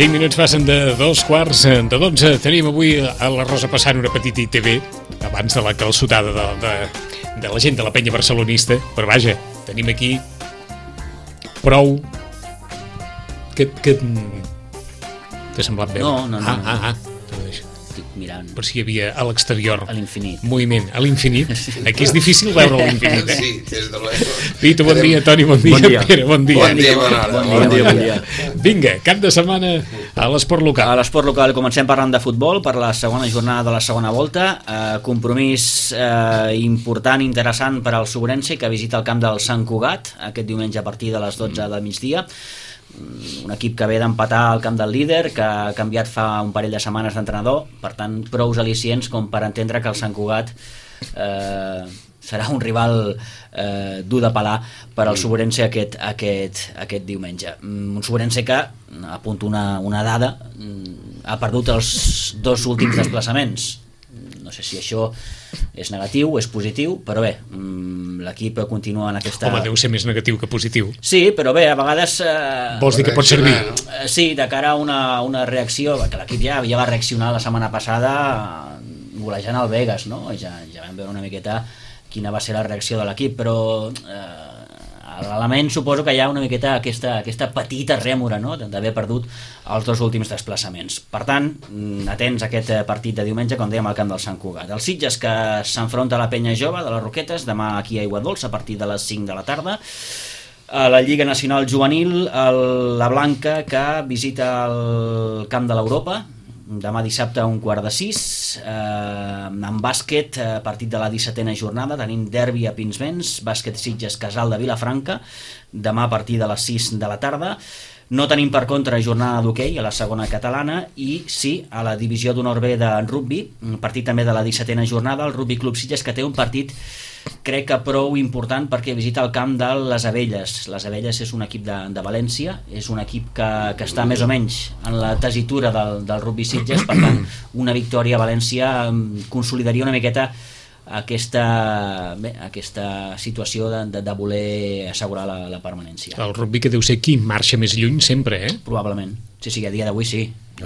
5 minuts passen de 2:15 de 12. Tenim avui a la Rosa passant una petita ITV abans de la calçotada de la gent de la penya barcelonista, però vaja, tenim aquí prou que t'ha semblat bé? No. Estic mirant per si hi havia a l'exterior a l'infinit. Moviment, a l'infinit. Aquí és difícil veure l'infinit, Sí, des de l'aigua. Pitu, bon dia, Toni, bon dia, Pere, bon dia. Bon dia. Vinga, cap de setmana a l'esport local. A l'esport local comencem parlant de futbol per la segona jornada de la segona volta. Compromís important, interessant per al Sobrense, que visita el camp del Sant Cugat aquest diumenge a partir de les 12 del migdia. Un equip que ve d'empatar al camp del líder, que ha canviat fa un parell de setmanes d'entrenador, per tant prous al·licients com per entendre que el Sant Cugat serà un rival dur de pelar per al Sobrense aquest diumenge. Un Sobrense que, apunto una dada, ha perdut els 2 últims desplaçaments. No sé si això és negatiu, és positiu, però bé, l'equip continua en aquesta... Home, deu ser més negatiu que positiu. Sí, però bé, a vegades... Vols dir que pot servir? Sí, de cara a una reacció, que l'equip ja va reaccionar la setmana passada golejant el Vegas, no? Ja vam veure una miqueta quina va ser la reacció de l'equip, però l'element suposo que hi ha una miqueta aquesta petita rèmora, no?, d'haver perdut els 2 últims desplaçaments. Per tant, atents a aquest partit de diumenge, com dèiem, al camp del Sant Cugat. El Sitges, que s'enfronta a la Penya Jove de les Roquetes, demà aquí a Aiguadols a partir de les 5 de la tarda. A la Lliga Nacional Juvenil, la Blanca, que visita el camp de l'Europa demà dissabte a 5:15. En bàsquet, partit de la 17a jornada, tenim derbi a Pinsbens, bàsquet Sitges Casal de Vilafranca, demà a partir de les 6 de la tarda. No tenim per contra jornada d'hoquei a la segona catalana i sí, a la divisió d'honor B de rugby, partit també de la 17a jornada, el Rugby Club Sitges, que té un partit crec que prou important perquè visita el camp de les Abelles. Les Abelles és un equip de València, és un equip que està més o menys en la tessitura del Rugby Sitges, per tant una victòria a València consolidaria una miqueta aquesta situació de voler assegurar la permanència. El rugby, que deu ser qui marxa més lluny sempre, Probablement, sí, a dia d'avui sí.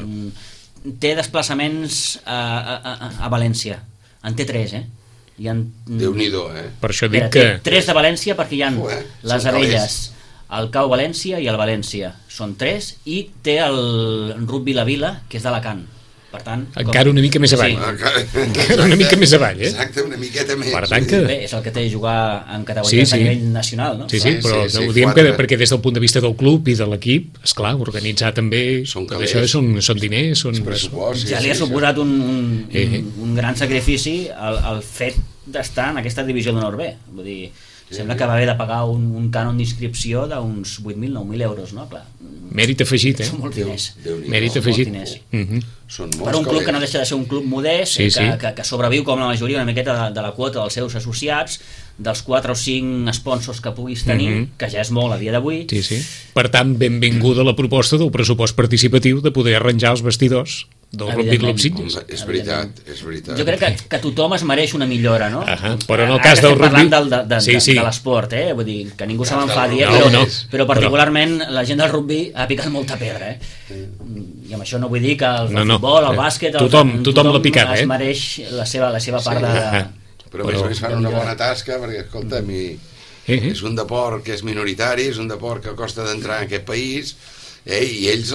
Té desplaçaments a València, en té 3, Déu-n'hi-do, Per això dic que... Té 3 de València perquè hi ha les Abelles, el Cau València i el València. Són 3 i té el Rugby La Vila, que és d'Alacant. Per tant, encara una mica més avall. Sí. Encara una mica més avall, Exacte, una miqueta més. Per tant que... Bé, és el que té jugar en categories a nivell nacional, no? Sí, però ho diem perquè des del punt de vista del club i de l'equip, esclar, organitzar també... Això són diners, són... Ja li ha suposat un gran sacrifici el fet d'estar en aquesta divisió d'honor B. Vull dir, sembla que va haver de pagar un cànon d'inscripció d'uns 8.000, 9.000 euros, no? Clar. Mèrit afegit, Són molts diners. Mèrit afegit. Per un club que no deixa de ser un club modest, que sobreviu com la majoria una miqueta de la quota dels seus associats, dels 4 o 5 sponsors que puguis tenir, que ja és molt a dia d'avui. Sí. Per tant, benvinguda la proposta del pressupost participatiu de poder arranjar els vestidors del Rugby Club Sitges. És veritat. Jo crec que tothom es mereix una millora, no? Però en el cas del rugby... Parlant de l'esport, vull dir, que ningú se m'enfadi, però particularment la gent del rugby ha picat molta pedra, i amb això no vull dir que el futbol, el bàsquet, tothom l'ha picat, es mereix la seva part de... Però a més fan una bona tasca, perquè, escolta'm, és un deport que és minoritari, és un deport que costa d'entrar en aquest país, i ells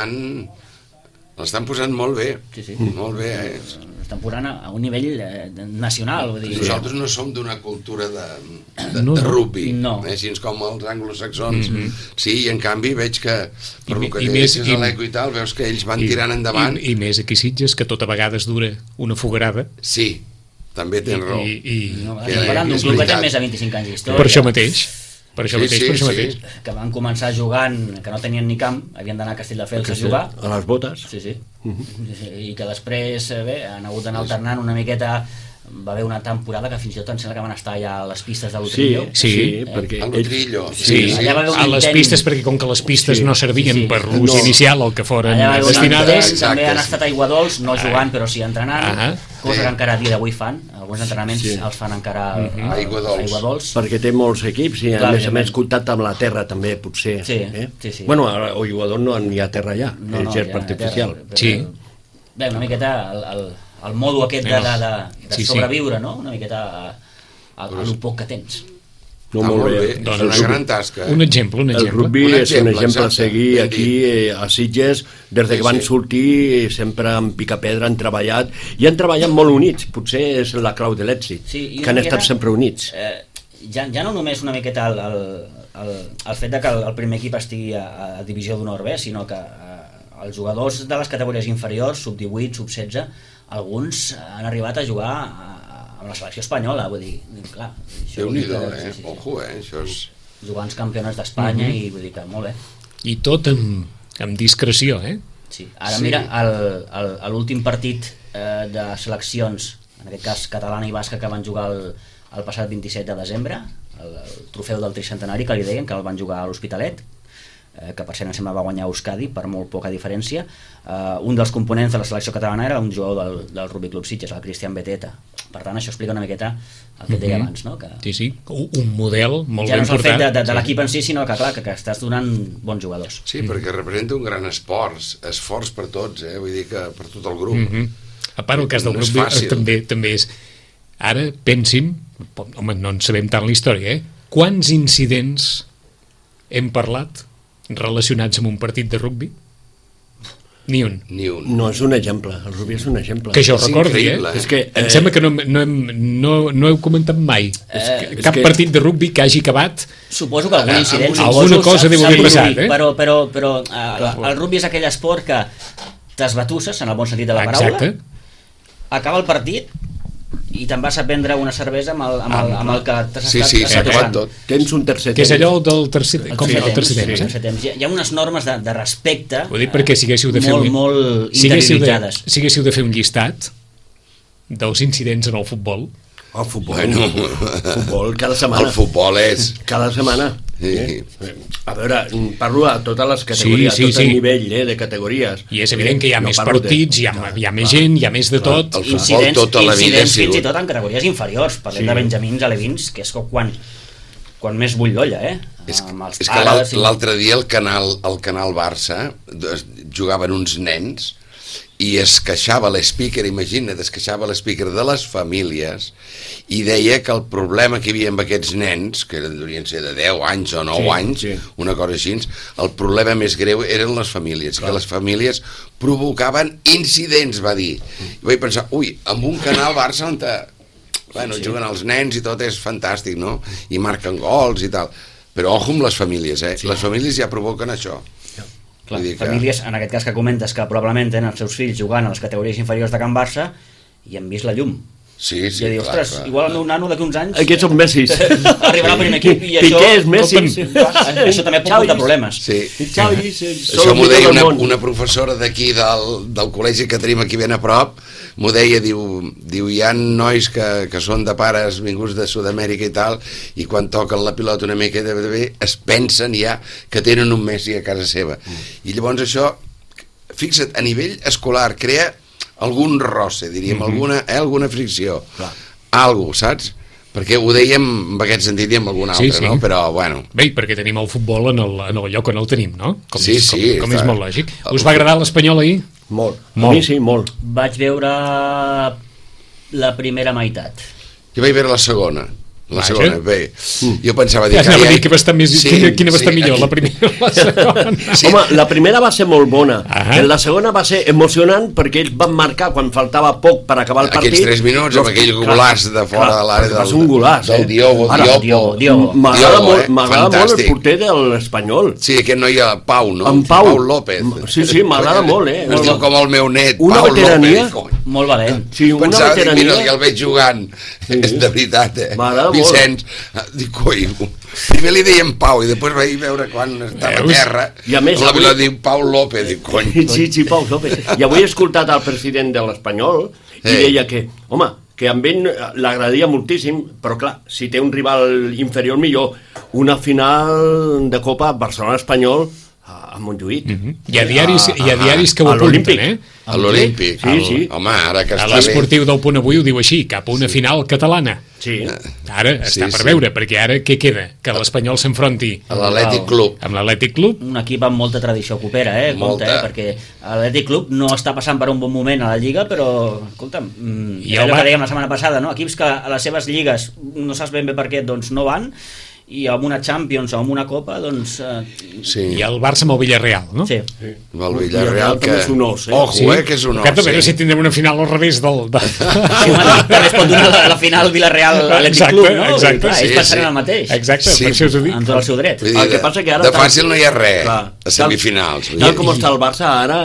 l'estan posant molt bé. Sí. Molt bé, Estan posant a un nivell nacional. Vull dir. Nosaltres no som d'una cultura de rugby, així com els anglosaxons. Sí, i en canvi veig que per el que deies a l'eco i tal, veus que ells van tirant endavant. I més aquí Sitges, que tota vegada es dura una foguerada. Sí, també tens raó. Parlant d'un club que té més de 25 anys d'història. Per això mateix. Que van començar jugant, que no tenien ni camp, havien d'anar a Castelldefels a jugar. A les botes. Sí. I que després han hagut d'anar alternant una miqueta va haver una temporada que fins i tot em sembla que van estar allà a les pistes de l'Utrillo. Perquè a l'Utrillo. A les pistes, perquè com que les pistes no servien per l'ús inicial al que foren destinades. També han estat a Aiguadols, no jugant però sí entrenant, cosa que encara a dia d'avui fan, alguns entrenaments els fan encara a Aiguadols. Perquè té molts equips i a més contacte amb la terra també, potser. Sí. Bueno, a Aiguadols no hi ha terra allà, és gest artificial. Bé, una miqueta el modo aquest de sobreviure, no? Una miqueta a lo poc que tens. Molt bé, doncs una gran tasca. Un exemple. El rugby és un exemple a seguir aquí a Sitges, des que van sortir sempre amb picapedra han treballat, i han treballat molt units, potser és la clau de l'èxit, que han estat sempre units. Ja no només una miqueta el fet que el primer equip estigui a divisió d'honor B, sinó que els jugadors de les categories inferiors, sub-18, sub-16, alguns han arribat a jugar amb la selecció espanyola, vull dir, clar, Déu-n'hi-do, ojo, això és... Jugant campionats d'Espanya i vull dir que molt bé. I tot amb discreció, Sí, ara mira, l'últim partit de seleccions, en aquest cas catalana i basca, que van jugar el passat 27 de desembre, el trofeu del tricentenari que li deien, que el van jugar a l'Hospitalet, que per cert em sembla va guanyar Euskadi per molt poca diferència. Un dels components de la selecció catalana era un jugador del Rugby Club Sitges, el Cristian Beteta. Per tant, això explica una miqueta el que et deia abans, no? Sí, un model molt ben portat. Ja no és el fet de l'equip en si, sinó que clar, que estàs donant bons jugadors. Sí, perquè representa un gran esforç per tots, vull dir que per tot el grup. A part, el cas del rugby també és... Ara, pensim, home, no en sabem tant la història, quants incidents hem parlat relacionats amb un partit de rugby? Ni un. No, és un exemple, el rugby és un exemple. Que jo recordi, És que, em sembla que no heu comentat mai cap partit de rugby que hagi acabat. Suposo que algun incident, alguna cosa deu haver passat, però el rugby és aquell esport que t'esbatusses, en el bon sentit de la paraula, acaba el partit i te'n vas a prendre una cervesa amb el que t'has estat tot. Tens un tercer temps. Que és allò del tercer temps. Hi ha unes normes de respecte perquè si haguéssiu de fer molt interioritzades. Si haguéssiu de fer un llistat dels incidents en el futbol. El futbol cada setmana. El futbol és... Cada setmana. A veure, parlo a totes les categories, a tot el nivell de categories. I és evident que hi ha més partits, hi ha més gent, hi ha més de tot. Incidents fins i tot en categories inferiors. Parlem de benjamins, alevins, que és quan més bull l'olla, És que l'altre dia el canal Barça jugaven uns nens i es queixava l'speaker, imagina't, es queixava l'speaker de les famílies i deia que el problema que hi havia amb aquests nens, que deurien ser de 10 anys o 9 anys, una cosa així, el problema més greu eren les famílies, que les famílies provocaven incidents, va dir. I vaig pensar, amb un canal Barça on juguen els nens i tot és fantàstic, no? I marquen gols i tal. Però ojo amb les famílies, les famílies ja provoquen això. Clar, famílies, en aquest cas que comentes, que probablement tenen els seus fills jugant a les categories inferiors de Can Barça i han vist la llum. Sí, i a dir, ostres, igual el meu nano d'aquí uns anys... Aquests són Messis. Arribarà al primer equip i Piqué és Messi. Això també pot portar problemes. Sí. Això m'ho deia una professora d'aquí del col·legi que tenim aquí ben a prop, m'ho deia, diu hi ha nois que són de pares vinguts de Sud-amèrica i tal, i quan toquen la pilota una mica de bé es pensen ja que tenen un Messi a casa seva. I llavors això, fixa't, a nivell escolar crea algun roce, diríem, alguna fricció, algo, saps? Perquè ho dèiem en aquest sentit i en algun altre, no? Però, bueno... Bé, perquè tenim el futbol en el lloc on el tenim, no? Com és molt lògic. Us va agradar l'Espanyol ahir? Molt. A mi sí, molt. Vaig veure la primera meitat. Jo vaig veure la segona. La segona, bé. Jo pensava dir que... Quina va estar millor, la primera o la segona? Home, la primera va ser molt bona. La segona va ser emocionant perquè ells van marcar quan faltava poc per acabar el partit. Aquells 3 minuts amb aquell golàs de fora de l'àrea del Diogo. M'agrada molt el porter de l'Espanyol. Sí, aquest noi, Pau, no? En Pau López. Sí, m'agrada molt, Es diu com el meu net, Pau López. Molt valent. Pensava, mira, el veig jugant. És de veritat, M'agrada molt. Vicenç, dic, primer li deien Pau i després vaig veure quan estava a terra i a més, la pilota diu Pau López, dic, cony. Sí, Pau López. I avui he escoltat el president de l'Espanyol i deia que, home, que amb ell l'agradaria moltíssim, però clar, si té un rival inferior millor, una final de Copa Barcelona-Espanyol a Montjuïc. Hi ha diaris que ho apunten, eh? A l'Olímpic. Sí. Home, ara que està bé. L'Esportiu del Punt Avui ho diu així, cap a una final catalana. Sí. Ara està per veure, perquè ara què queda? Que l'Espanyol s'enfronti A l'Atlètic Club. amb l'Atlètic Club. Un equip amb molta tradició copera, compte, perquè l'Atlètic Club no està passant per un bon moment a la Lliga, però, escolta'm, és allò que dèiem la setmana passada, no? Equips que a les seves lligues no saps ben bé per què, doncs no van, i amb una Champions o amb una Copa, doncs... I el Barça amb el Villarreal, no? Sí. Amb el Villarreal, que... és un os, Ojo, que és un os. Que a veure si tindrem una final al revés del... Sí, també es pot donar la final Villarreal-Atlètic Club, no? Exacte, clar, ells pensaran el mateix. Exacte, per això us ho dic. Amb tot el seu dret. El que passa que ara... De fàcil no hi ha res, a semifinals. Tal com està el Barça ara,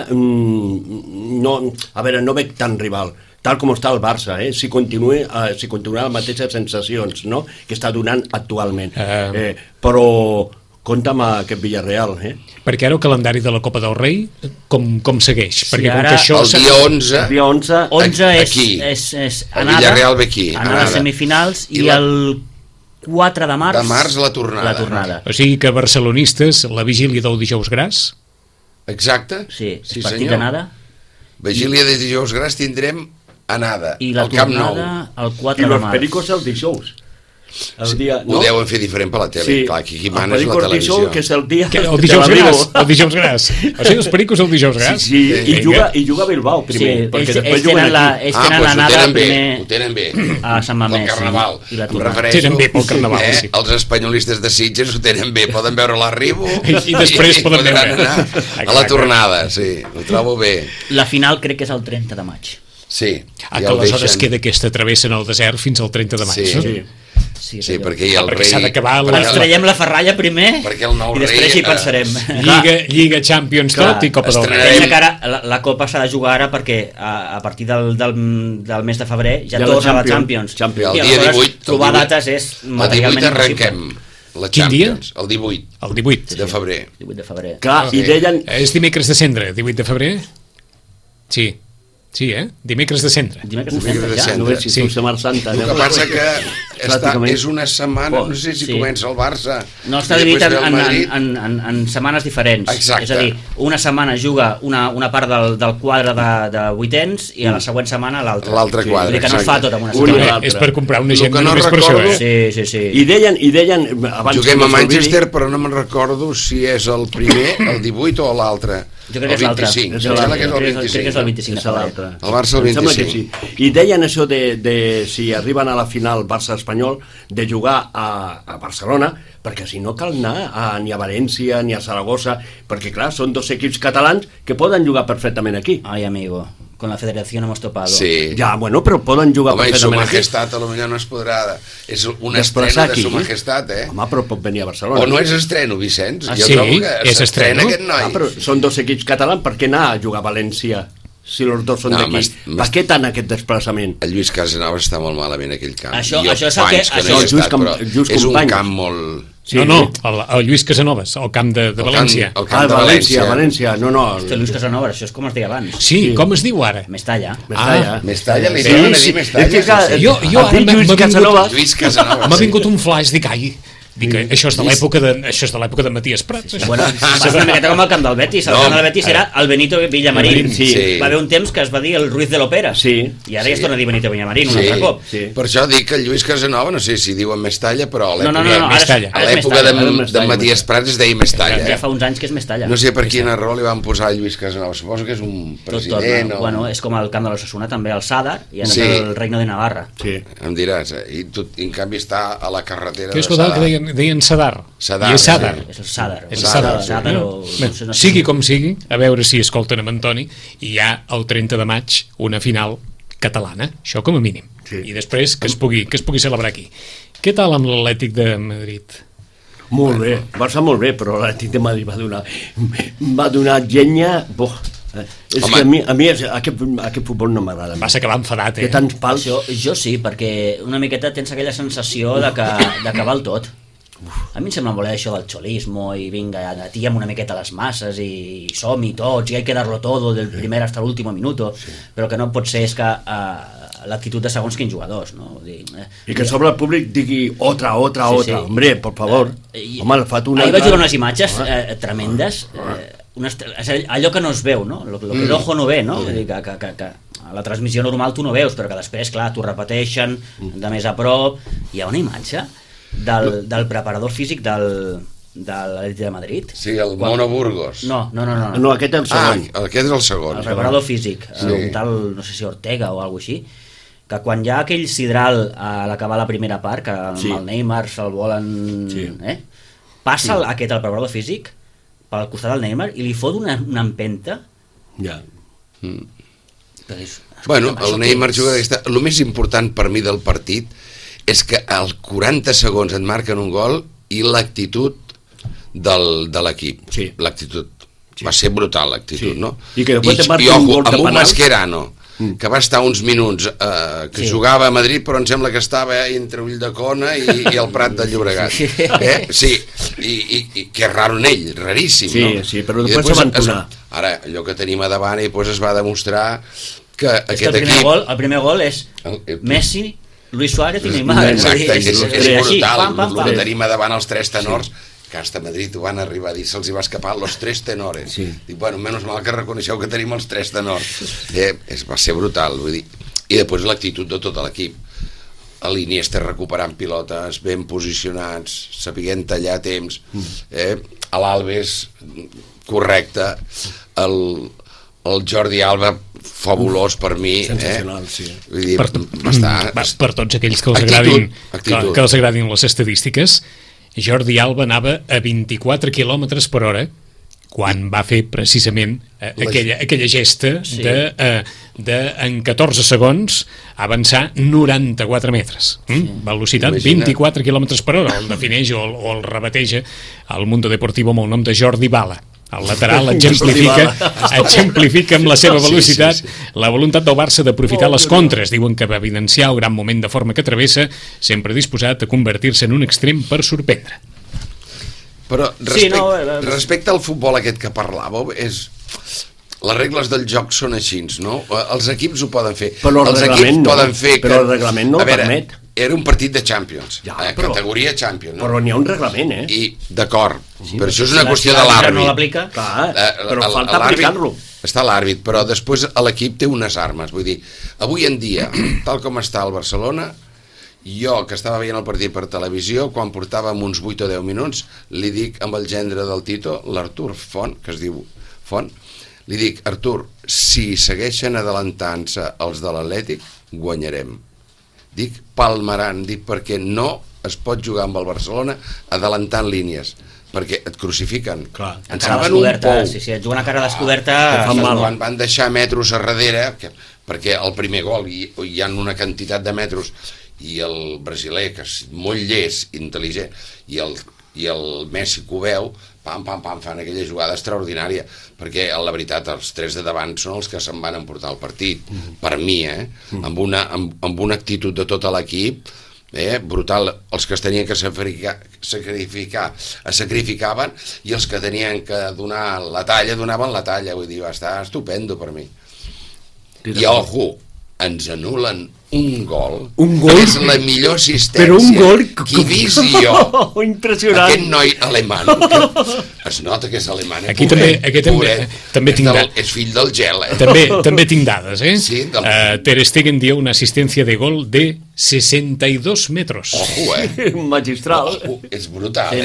no veig tant rival. Tal com està el Barça, si continua les mateixes sensacions, no?, que està donant actualment. Però compta amb aquest Villarreal. Perquè ara el calendari de la Copa del Rei com segueix? Sí, perquè ara, això el dia 11... El dia 11 és el Villarreal ve aquí. Anada a semifinals i el 4 de març... De març la tornada. O sigui que barcelonistes, la vigília del dijous gras... Exacte. Sí, partit d'anada. Vigília de dijous gras tindrem anada. I la tornada el 4 de març. I los pericos el dijous. Ho deuen fer diferent per la tele. Clar, qui mana és la televisió. Que és el dia el dijous gras. El dijous gras. O sigui, els pericos el dijous gras. Sí, i juga a Bilbao primer. Ells tenen l'anada primer. Ho tenen bé. A Sant Mamés. Pel Carnaval. Tenen bé pel Carnaval, sí. Els espanyolistes de Sitges ho tenen bé. Poden veure l'arribo i després poden veure a la tornada. Sí, ho trobo bé. La final crec que és el 30 de maig. Sí. Que aleshores queda aquesta travessa en el desert fins al 30 de maig, no? Sí, perquè hi ha el rei... s'ha d'acabar... Ens traiem la ferralla primer i després hi pensarem. Lliga, Champions, tot i Copa del Rei. Pensa que ara la Copa s'ha de jugar ara perquè a partir del mes de febrer ja tots a la Champions. I el dia 18... Trobar dates és materialment impossible. La Champions, el 18. El 18 de febrer. 18 de febrer. Clar, i deien... És dimecres de cendre, 18 de febrer? Sí, dimecres de cendre. Dimecres de cendre, ja. No veig si és Setmana Santa. El que passa que és una setmana, no sé si comença el Barça... No, està dividit en setmanes diferents. Exacte. És a dir, una setmana juga una part del quadre de vuitens i a la següent setmana l'altra. L'altre quadre, exacte. Que no es fa tot en una setmana. És per comprar una agenda només per això, Sí. I deien... Juguem a Manchester, però no me'n recordo si és el primer, el 18 o l'altre. Jo crec que és l'altre. Em sembla que és el 25. Crec que és el 25 de febrer. El Barça el 25. I deien això de si arriben a la final Barça-Espanyol, de jugar a Barcelona, perquè si no cal anar ni a València ni a Saragossa, perquè clar, són dos equips catalans que poden jugar perfectament aquí. Ai, amigo, con la federación hemos topado. Sí. Ja, bueno, però poden jugar perfectament aquí. Home, i Su Majestat potser no es podrà... És una estrena de Su Majestat, Home, però pot venir a Barcelona. O no és estreno, Vicenç? Jo trobo que és estreno aquest noi. Però són dos equips catalans, per què anar a jugar a València si els dos són d'aquí? Per què tant aquest desplaçament? El Lluís Casanova està molt malament aquell camp. Això és el que... És un camp molt... Sí, no, el Lluís Casanovas, el camp de València. El camp de València, no. Hosti, Lluís Casanova, això és com es deia abans. Sí, com es diu ara? Mestalla. Mestalla, li diuen a dir Mestalla. Jo ara Lluís Casanova. m'ha vingut un flash, dic, això és de l'època de Matías Prats. Bueno, és una miqueta com el camp del Betis. El camp del Betis era el Benito Villamarín. Va haver un temps que es va dir el Ruiz de l'Opera. I ara ja es torna a dir Benito Villamarín un altre cop. Per això dic que el Lluís Casanova, no sé si diuen Mestalla, però a l'època de Matías Prats es deia Mestalla. Ja fa uns anys que és Mestalla. No sé per quina raó li van posar el Lluís Casanova. Suposo que és un president. Bueno, és com el camp de l'Osasuna, també el Sadar, i ara el Reino de Navarra. Em diràs, i en canvi està a la carretera de Sadar. Deien Sadar. I és Sadar. És el Sadar. Sigui com sigui, a veure si escolten amb Antoni, i hi ha el 30 de maig una final catalana, això com a mínim. I després que es pugui celebrar aquí. Què tal amb l'Atlètic de Madrid? Molt bé, Barça molt bé, però l'Atlètic de Madrid va donar llenya... És que a mi aquest futbol no m'agrada. Vas acabar enfadat, Que tants pals... Jo sí, perquè una miqueta tens aquella sensació de que val tot. A mi em sembla voler això del xolismo i vinga, atiem una miqueta les masses i som-hi tots i hay que darlo todo del primer hasta l'último minuto, però que no pot ser és que l'actitud de segons quins jugadors, no? I que sobre el públic digui otra, hombre, por favor. Home, el fat una... Ahir vaig veure unes imatges tremendes, allò que no es veu, no? Lo que l'ojo no ve, no? Que a la transmissió normal tu no veus, però que després, clar, t'ho repeteixen de més a prop. Hi ha una imatge del preparador físic de l'Atlètic de Madrid. Sí, el Mono Burgos. No, aquest és el segon. Aquest és el segon. El preparador físic, un tal, no sé si Ortega o alguna cosa així, que quan hi ha aquell sidral a l'acabar la primera part, que amb el Neymar se'l volen... Passa aquest, el preparador físic, pel costat del Neymar, i li fot una empenta. Ja. Bueno, el Neymar juga d'aquesta... El més important per mi del partit és que als 40 segons et marquen un gol i l'actitud de l'equip. Sí. L'actitud. Va ser brutal, l'actitud, no? I que després te marquen un gol de penal. Amb un Mascherano, que va estar uns minuts, que jugava a Madrid, però em sembla que estava entre Ulldecona i el Prat de Llobregat. Sí, i que és raro en ell, raríssim, no? Sí, però després se van tornar. Ara, allò que tenim a davant i després es va demostrar que aquest equip... El primer gol és Messi, Luis Suárez i Neymar. Exacte, és brutal. El que tenim a davant els tres tenors, que hasta Madrid ho van arribar a dir, se'ls hi va escapar los tres tenores. Dic, bueno, menys mal que reconeixeu que tenim els tres tenors. Va ser brutal, vull dir. I després l'actitud de tot l'equip. A l'Iniesta recuperant pilotes, ben posicionats, sapiguent tallar temps, a l'Alves correcte, el Jordi Alba fabulós per mi. Sensacional, sí. Vull dir, per tots aquells que els agradin les estadístiques, Jordi Alba anava a 24 km per hora quan va fer precisament aquella gesta de en 14 segons avançar 94 metres. Velocitat 24 km per hora. El defineix o el rebateja al Mundo Deportivo amb el nom de Jordi Bala. El lateral exemplifica amb la seva velocitat la voluntat del Barça d'aprofitar les contres. Diuen que va evidenciar el gran moment de forma que travessa, sempre disposat a convertir-se en un extrem per sorprendre. Però respecte al futbol aquest que parlàveu, les regles del joc són així, no? Els equips ho poden fer. Però el reglament no ho permet. Era un partit de Champions, categoria Champions, no? Però n'hi ha un reglament, I, d'acord, però això és una qüestió de l'àrbit. No l'aplica? Clar, però falta aplicar-lo. Està l'àrbit, però després l'equip té unes armes, vull dir, avui en dia, tal com està el Barcelona, jo, que estava veient el partit per televisió, quan portàvem uns 8 o 10 minuts, li dic amb el gendre del Tito, l'Artur Font, que es diu Font, li dic, Artur, si segueixen adelantant-se els de l'Atlètic, guanyarem. Dic palmaran, perquè no es pot jugar amb el Barcelona adelantant línies, perquè et crucifiquen. Ens fan un pou. Si et juguen a cara descoberta... Quan van deixar metros a darrere, perquè el primer gol hi ha una quantitat de metros, i el brasiler, que és molt llest, intel·ligent, i el Messi que ho veu, pam, fan aquella jugada extraordinària, perquè la veritat els tres de davant són els que se'n van emportar el partit, per mi, amb una actitud de tot l'equip brutal. Els que es tenien que sacrificar es sacrificaven, i els que tenien que donar la talla donaven la talla. Vull dir, va estar estupendo per mi. I ojo, ens anulen un gol, és la millor assistència, però un gol que he vist jo. Impressionant. Aquest noi alemany, es nota que és alemany. Aquí també tinc dades. És fill del gel. També tinc dades, Sí, Ter Stegen dio una assistència de gol de 62 metros. Ojo, magistral. És brutal.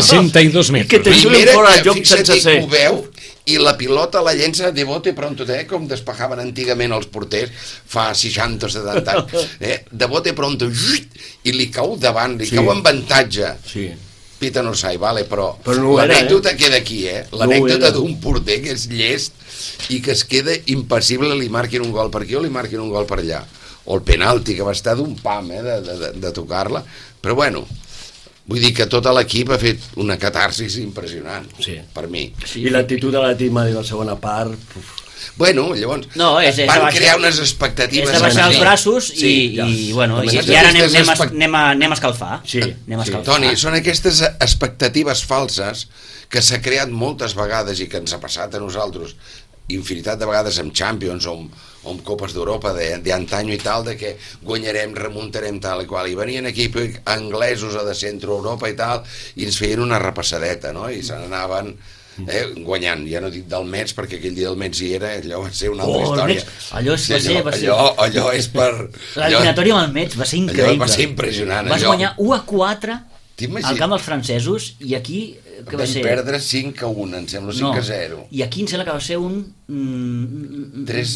62 metros. I que te xulen fora de joc sense ser. Ho veu, i la pilota la llença de bote pronto, com despejaven antigament els porters fa 60 o 70 anys, de bote pronto, i li cau davant, li cau en avantatge. Pita no sai, vale, però l'anècdota queda aquí, l'anècdota d'un porter que és llest i que es queda impassible, li marquin un gol per aquí o li marquin un gol per allà, o el penalti, que va estar d'un pam de tocar-la, però bueno, Vull dir que tot l'equip ha fet una catarsis impressionant, per mi. I l'actitud de l'equip a la segona part... Bueno, llavors van crear unes expectatives. És de baixar els braços i ara anem a escalfar. Toni, són aquestes expectatives falses que s'ha creat moltes vegades i que ens ha passat a nosaltres infinitat de vegades amb Champions o amb Copes d'Europa d'antanyo i tal, de que guanyarem, remuntarem tal i qual, i venien equips anglesos de centre-Europa i tal, i ens feien una repassadeta, no? I se n'anaven guanyant, ja no dic del Metz perquè aquell dia del Metz hi era, allò va ser una altra història. Allò és per... L'eliminatori amb el Metz va ser increïble. Va ser impressionant. Vas guanyar 1-4 al camp dels francesos i aquí... Vam perdre 5-1, em sembla, 5-0. I aquí em sembla que va ser un... 3...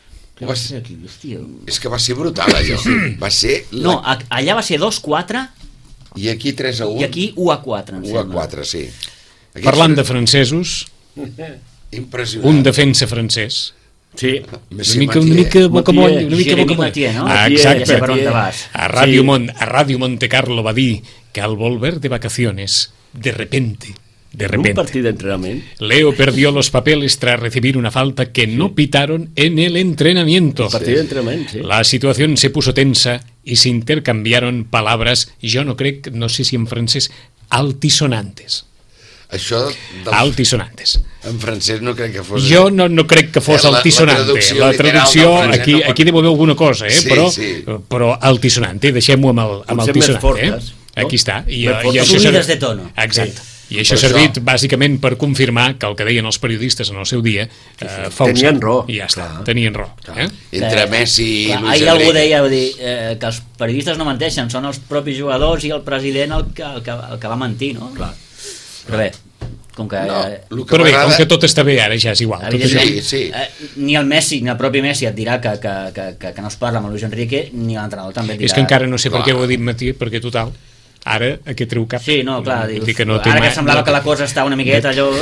És que va ser brutal, allò. Va ser... No, allà va ser 2-4 i aquí 3-1. I aquí 1-4, em sembla. 1-4, sí. Parlant de francesos, un defensa francès. Sí, una mica bocamoll, no? Exacte. A Radio Monte Carlo va dir que al volver de vacaciones, de repente, un partido de entrenamiento, Leo perdió los papeles tras recibir una falta que no pitaron en el entrenamiento. La situación se puso tensa y se intercambiaron palabras, yo no sé si en francés, altisonantes. Altisonantes. En francès no crec que fos... Jo no crec que fos altisonante. La traducció aquí deu haver alguna cosa, però altisonante. Deixem-ho amb altisonante. Aquí està. Subides de tono. Exacte. I això ha servit bàsicament per confirmar que el que deien els periodistes en el seu dia tenien raó. I ja està, tenien raó. Entre Messi i Luis Enrique. Ahir algú deia que els periodistes no menteixen, són els propis jugadors i el president el que va mentir, no? Clar. Però bé, com que tot està bé ara ja és igual. Ni el Messi ni el propi Messi et dirà que no es parla amb Luis Enrique, ni l'entrenador també et dirà. És que encara no sé per què ho ha dit Matí, perquè total ara aquest treu cap. Sí, no, clar, dius, ara que semblava que la cosa està una miqueta allò...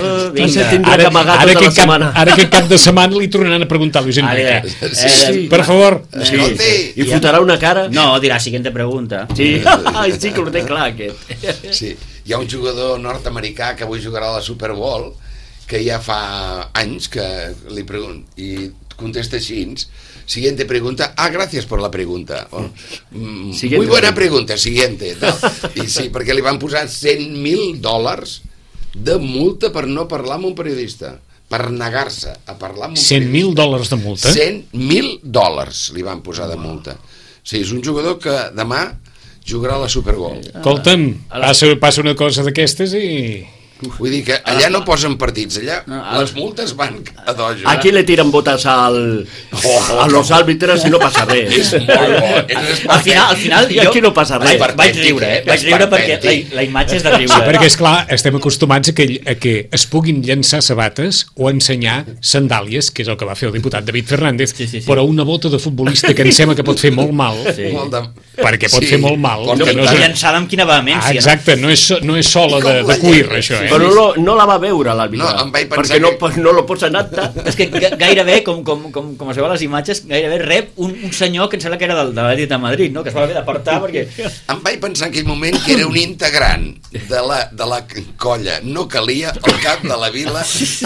Ara que cap de setmana li tornaran a preguntar a Luis Enrique. Per favor. I fotrà una cara. No, dirà, siguiente pregunta. Sí, sí que ho té clar aquest. Sí, hi ha un jugador nord-americà que avui jugarà a la Super Bowl que ja fa anys que li pregunta i contesta així: siguiente pregunta, gracias por la pregunta. Muy buena pregunta, siguiente. I sí, perquè li van posar $100,000 de multa per no parlar amb un periodista, per negar-se a parlar amb un periodista. $100,000 de multa? $100,000 li van posar de multa. Sí, és un jugador que demà jugarà a la Super Bowl. Escolta'm, passa una cosa d'aquestes i... Vull dir que allà no posen partits, allà les multes van a dojo. Aquí le tiran botas a los árbitros i no passa res. És molt bo. Al final jo aquí no passa res. Vaig riure perquè la imatge és de riure. Sí, perquè esclar, estem acostumats a que es puguin llançar sabates o ensenyar sandàlies, que és el que va fer el diputat David Fernández, però una bota de futbolista que em sembla que pot fer molt mal, perquè pot fer molt mal. Llançada amb quina vehemència. Exacte, no és sola de cuir, això. Però no la va veure l'àrbitre, perquè no lo posa en acta. És que gairebé, com es veu a les imatges, gairebé rep un senyor que em sembla que era de l'Atlètic de Madrid, no? Que es va haver d'apartar perquè... Em vaig pensar en aquell moment que era un integrant de la colla, no calia al cap de la vila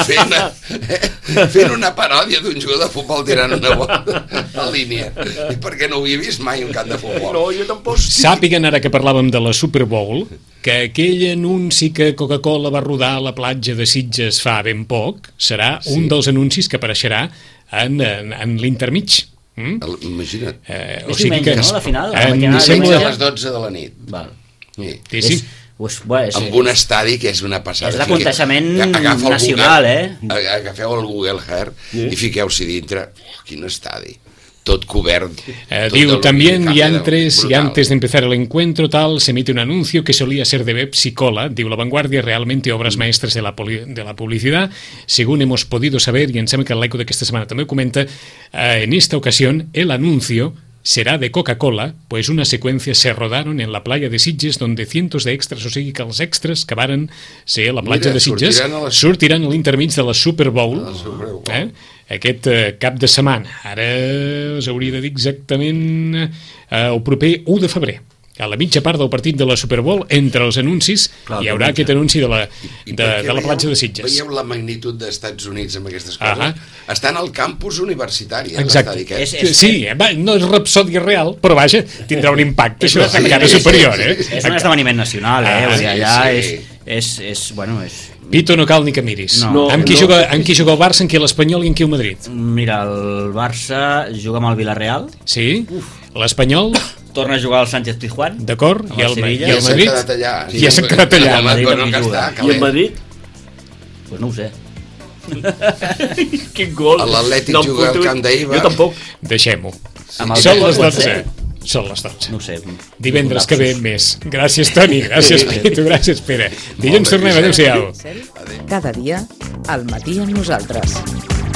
fent una paròdia d'un jugador de futbol tirant una bola a línia. I perquè no ho havia vist mai un camp de futbol. No, jo tampoc. Sàpiguen ara que parlàvem de la Super Bowl que aquell anunci que Coca-Cola va rodar a la platja de Sitges fa ben poc serà un dels anuncis que apareixerà en l'intermig. Imagina't. O sigui que no, la final, a les 12 de la nit. Sí. Amb un estadi que és una passada. És l'aconteixement nacional, Agafeu el Google Earth i fiqueu-s'hi dintre. Quin estadi. Tot cubert. Digo, también y antes de empezar el encuentro se emite un anuncio que solía ser de Pepsi Cola, digo La Vanguardia, realmente obras maestras de la publicidad, según hemos podido saber, y en sembla que el l'Eco d'aquesta setmana també ho comenta, en esta ocasión el anuncio será de Coca-Cola, pues unas secuencias se rodaron en la playa de Sitges donde cientos de extras, o sigui que els extras que varen ser a la platja de Sitges sortiran a l'intermig de la Super Bowl, aquest cap de setmana. Ara us hauria de dir exactament el proper 1 de febrer. a la mitja part del partit de la Super Bowl, entre els anuncis, hi haurà aquest anunci de la platja de Sitges. Veieu la magnitud dels Estats Units amb aquestes coses? Estan al campus universitari. Exacte. Sí, no és rapsòdia real, però vaja, tindrà un impacte, això és encara superior. És un esdeveniment nacional, allà és... Pito, no cal ni que miris. Amb qui juga el Barça, amb qui l'Espanyol i amb qui el Madrid? Mira, el Barça juga amb el Villarreal. Sí? L'Espanyol... Torna a jugar al Sánchez Pizjuán. D'acord, i el Madrid? Ja s'han quedat allà. Ja s'han quedat allà. I el Madrid? Pues no ho sé. Quin gol. L'Atlètic juga al Camp d'Eibar. Jo tampoc. Deixem-ho. Són les 12. Són les 12. No ho sé. Divendres que ve més. Gràcies, Toni. Gràcies, Pitu. Gràcies, Pere. Dilluns tornem. Adéu-siau. Cada dia, al matí amb nosaltres.